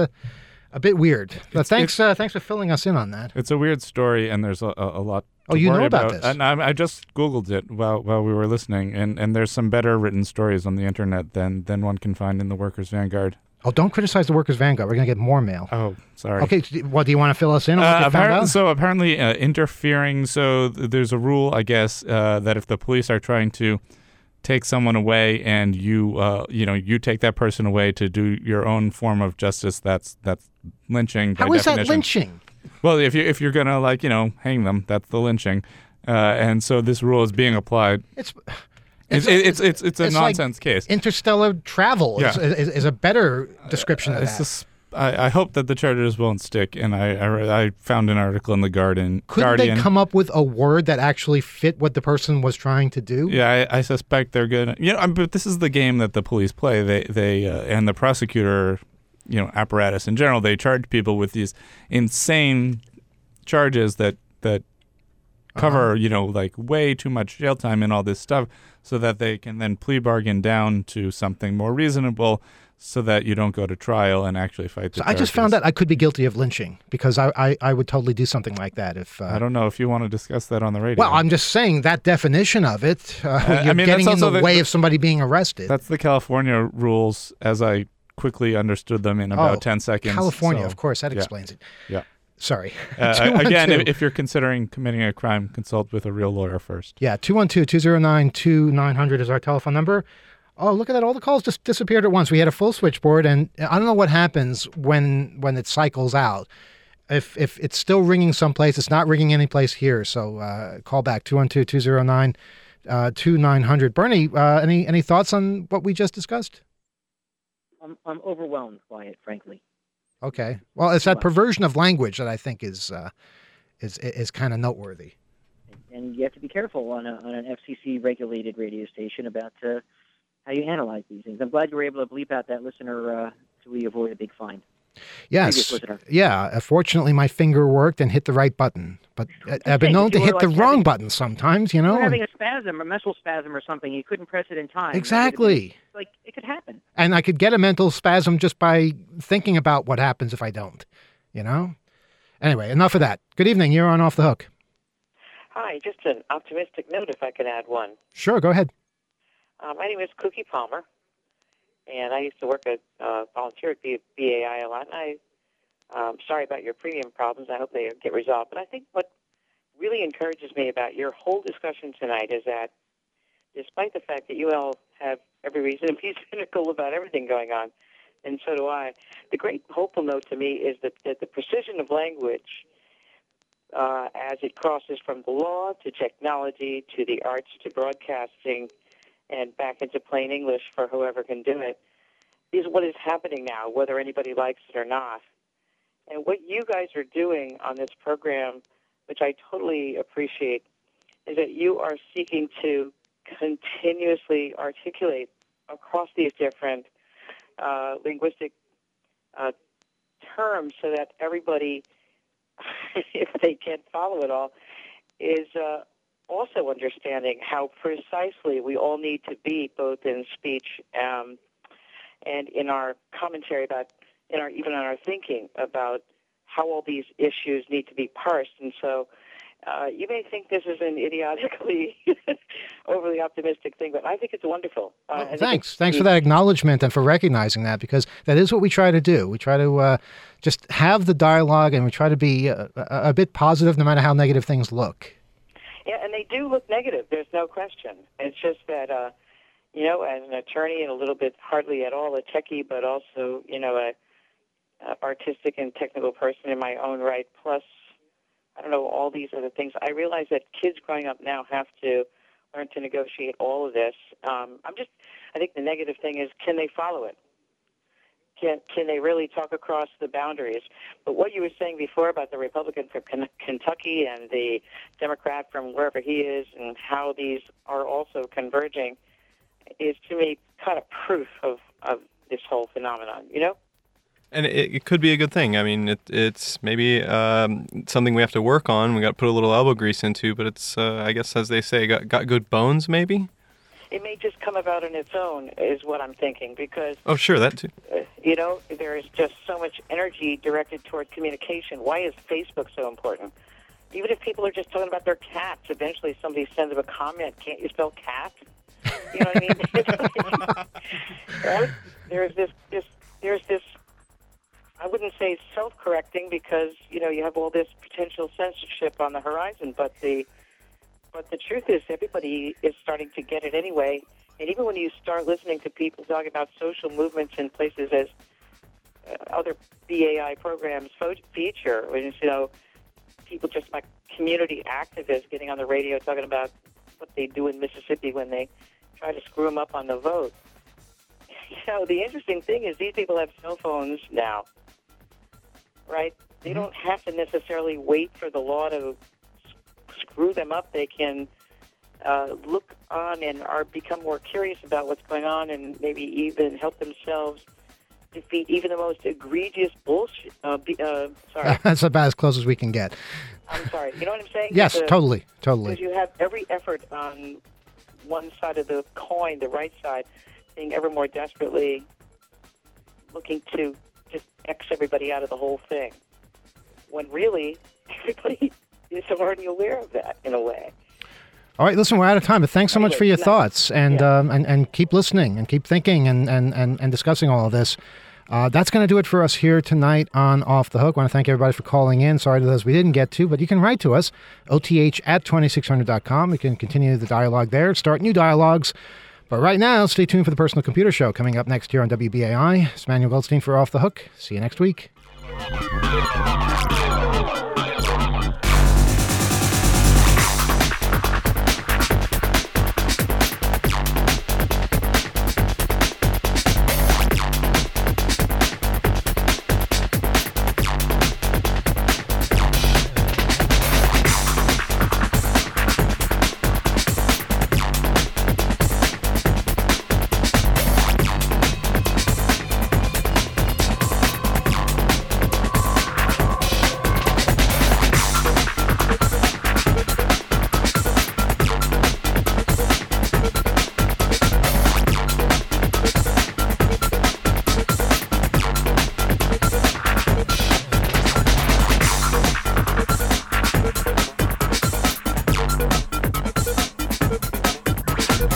bit weird. But thanks for filling us in on that. It's a weird story, and there's a lot. Oh, you know about this? And I just Googled it while we were listening, and there's some better written stories on the internet than one can find in the Workers' Vanguard. Oh, don't criticize the Workers' Vanguard. We're going to get more mail. Oh, sorry. Okay, what do you want to fill us in on what you found out? So apparently interfering, there's a rule, I guess, that if the police are trying to take someone away and you take that person away to do your own form of justice, that's lynching by How is definition. that lynching? Well, if you're going to hang them, that's the lynching. And so this rule is being applied. It's a nonsense case. Interstellar travel is a better description of that. I hope that the charges won't stick, and I found an article in the Guardian. Couldn't they come up with a word that actually fit what the person was trying to do? Yeah, I suspect they're gonna. But this is the game that the police play. They and the prosecutor, apparatus in general. They charge people with these insane charges that cover like way too much jail time and all this stuff, so that they can then plea bargain down to something more reasonable, so that you don't go to trial and actually fight the charges. I just found out I could be guilty of lynching because I would totally do something like that if... I don't know if you want to discuss that on the radio. Well, I'm just saying that definition of it, you're getting in the way of somebody being arrested. That's the California rules as I quickly understood them in about 10 seconds. California, of course, that explains it. Yeah. Sorry. Again, if you're considering committing a crime, consult with a real lawyer first. Yeah, 212-209-2900 is our telephone number. Oh, look at that. All the calls just disappeared at once. We had a full switchboard, and I don't know what happens when it cycles out. If it's still ringing someplace, it's not ringing any place here. So call back, 212-209-2900. Bernie, any thoughts on what we just discussed? I'm overwhelmed by it, frankly. Okay. Well, it's that perversion of language that I think is kind of noteworthy. And you have to be careful on an FCC-regulated radio station about how you analyze these things. I'm glad you were able to bleep out that listener so we avoid a big fine. Yes. Yeah. Fortunately, my finger worked and hit the right button. But I've been known to hit the wrong button sometimes, If you're having a spasm, a mental spasm or something, you couldn't press it in time. Exactly. It could happen. And I could get a mental spasm just by thinking about what happens if I don't. you know? Anyway, enough of that. Good evening. You're on Off the Hook. Hi, just an optimistic note if I could add one. Sure, go ahead. My name is Cookie Palmer, and I used to work at volunteer at BAI a lot, and I'm sorry about your premium problems. I hope they get resolved. But I think what really encourages me about your whole discussion tonight is that despite the fact that you all have every reason to be cynical about everything going on, and so do I, the great hopeful note to me is that the precision of language as it crosses from the law to technology to the arts to broadcasting and back into plain English for whoever can do it, is what is happening now, whether anybody likes it or not. And what you guys are doing on this program, which I totally appreciate, is that you are seeking to continuously articulate across these different linguistic terms so that everybody, if they can't follow it all, is also understanding how precisely we all need to be, both in speech and in our commentary about, even in our thinking about how all these issues need to be parsed. And so you may think this is an idiotically overly optimistic thing, but I think it's wonderful. Thanks for that acknowledgement and for recognizing that, because that is what we try to do. We try to just have the dialogue, and we try to be a bit positive no matter how negative things look. Yeah, and they do look negative. There's no question. It's just that, as an attorney and a little bit hardly at all a techie, but also, a artistic and technical person in my own right, plus, I don't know, all these other things. I realize that kids growing up now have to learn to negotiate all of this. I think the negative thing is, can they follow it? Can they really talk across the boundaries? But what you were saying before about the Republican from Kentucky and the Democrat from wherever he is, and how these are also converging, is to me kind of proof of this whole phenomenon, And it could be a good thing. I mean, it's maybe something we have to work on. We got to put a little elbow grease into, but it's, I guess, as they say, got good bones, maybe? It may just come about on its own, is what I'm thinking, because... Oh, sure, that too. There is just so much energy directed toward communication. Why is Facebook so important? Even if people are just talking about their cats, eventually somebody sends them a comment, can't you spell cat? You know what I mean? Right? There's this, I wouldn't say self-correcting, because, you have all this potential censorship on the horizon, but the truth is everybody is starting to get it anyway. And even when you start listening to people talk about social movements in places as other BAI programs feature, people just like community activists getting on the radio talking about what they do in Mississippi when they try to screw them up on the vote. The interesting thing is these people have cell phones now, right? They don't have to necessarily wait for the law to screw them up. They can look on and become more curious about what's going on, and maybe even help themselves defeat even the most egregious bullshit. That's about as close as we can get. I'm sorry. You know what I'm saying? Yes, totally. Because you have every effort on one side of the coin, the right side, being ever more desperately looking to just X everybody out of the whole thing, when really everybody is already aware of that in a way. All right, listen, we're out of time, but thanks so much for your thoughts, and keep listening and keep thinking and discussing all of this. That's going to do it for us here tonight on Off the Hook. I want to thank everybody for calling in. Sorry to those we didn't get to, but you can write to us, oth@2600.com. We can continue the dialogue there, start new dialogues. But right now, stay tuned for the Personal Computer Show coming up next here on WBAI. It's Manuel Goldstein for Off the Hook. See you next week.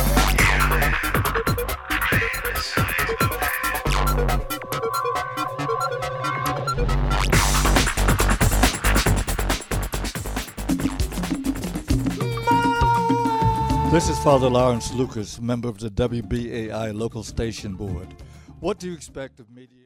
This is Father Lawrence Lucas, member of the WBAI local station board. What do you expect of media?